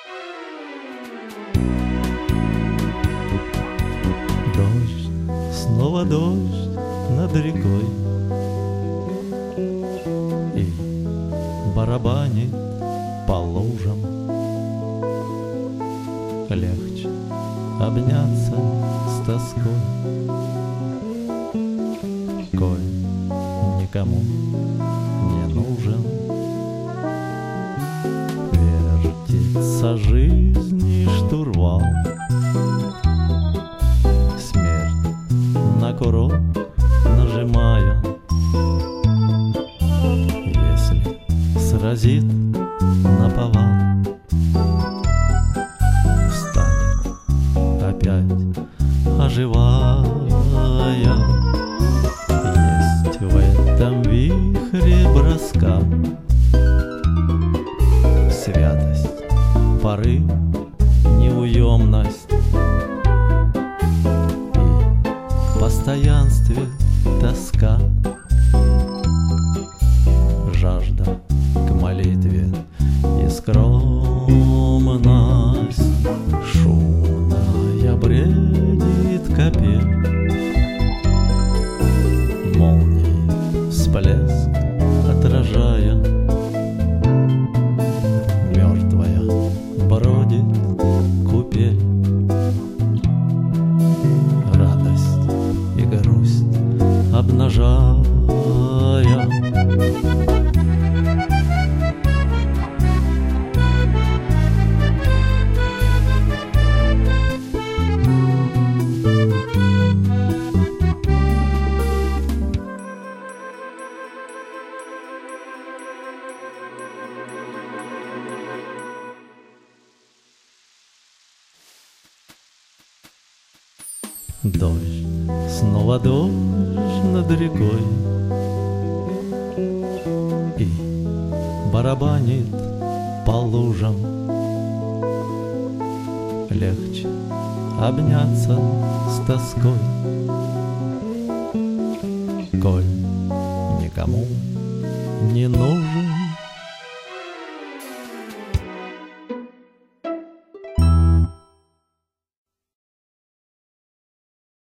Дождь, снова дождь над рекой, и барабанит по лужам. Легче обняться с тоской, коль никому не нужен. Вертится жизни штурвал, смерть на курок нажимая. Если сразит наповал, встанет опять оживая. Есть в этом вихре броска святость, порыв, неуемность, и в постоянстве тоска, жажда к молитве и скромность. Шумная бредит копель, молнии всплеск отражая. Мертвая бродит купель, радость и грусть обнажая. Дождь, снова дождь над рекой, и барабанит по лужам. Легче обняться с тоской, коль никому не нужен.